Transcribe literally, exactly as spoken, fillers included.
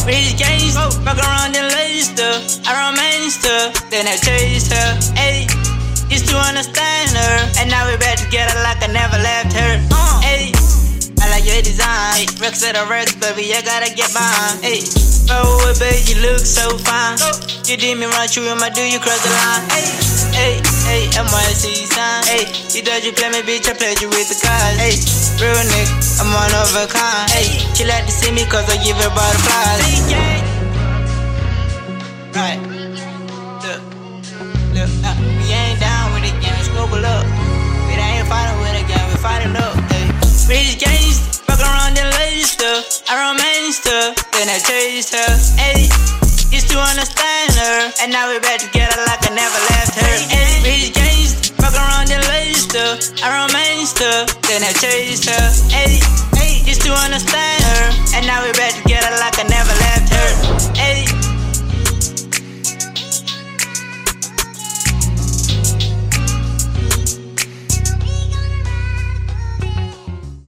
Rich gangs, fuck around and laced her. I romanced her, then I chased her. Ayy, used to understand her, and now we're back together like I never left her. Ayy, I like your design. Rex at the Rex, baby, I gotta get mine. Ayy, oh, baby, you look so fine. You did me run through my do you cross the line? Ayy, ayy, ayy, I'm on the C sign. Ayy, you thought you play me, bitch, I played you with the cards. Ayy, real nigga, I'm one of a kind. Ayy, she like to see me cause I give her butterflies. Right, look, look, uh, we ain't down with it, gang, scope up. We ain't fighting with it, gang, we fighting up. Ayy, rich gangs, fuck around and laced her. I romanced her, then I chased her. Ayy, used to understand her, and now we're back together like I never left her. Ayy, rich gangs, fuck around and laced her. I romanced her, then I chased her. Ayy, used to understand her, and now we're back together.